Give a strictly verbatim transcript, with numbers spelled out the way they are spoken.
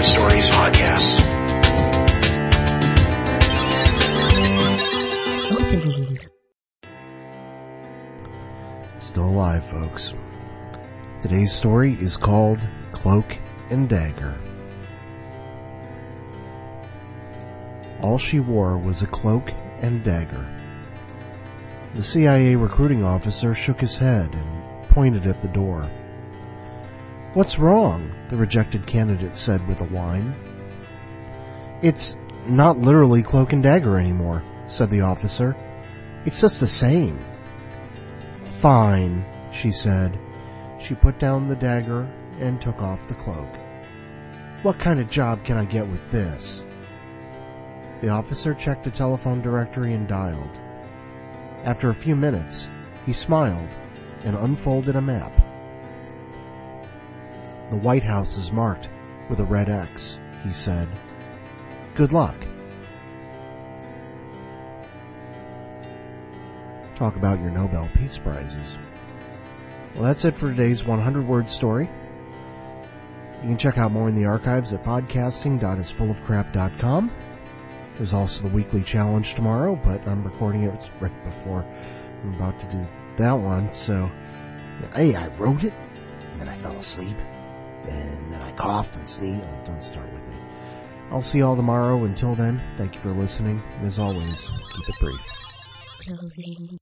Stories podcast. Opening. Still alive, folks. Today's story is called Cloak and Dagger. All she wore was a cloak and dagger. The C I A recruiting officer shook his head and pointed at the door. "What's wrong?" the rejected candidate said with a whine. "It's not literally cloak and dagger anymore," said the officer. "It's just the same." "Fine," she said. She put down the dagger and took off the cloak. "What kind of job can I get with this?" The officer checked a telephone directory and dialed. After a few minutes, he smiled and unfolded a map. "The White House is marked with a red X," he said. "Good luck." Talk about your Nobel Peace Prizes. Well, that's it for today's hundred word story. You can check out more in the archives at podcasting dot is full of crap dot com. There's also the weekly challenge tomorrow, but I'm recording it it's right before I'm about to do that one. So, hey, I wrote it, and then I fell asleep, and then I coughed and sneezed. Oh, don't start with me. I'll see you all tomorrow. Until then, thank you for listening. And as always, keep it brief. Closing.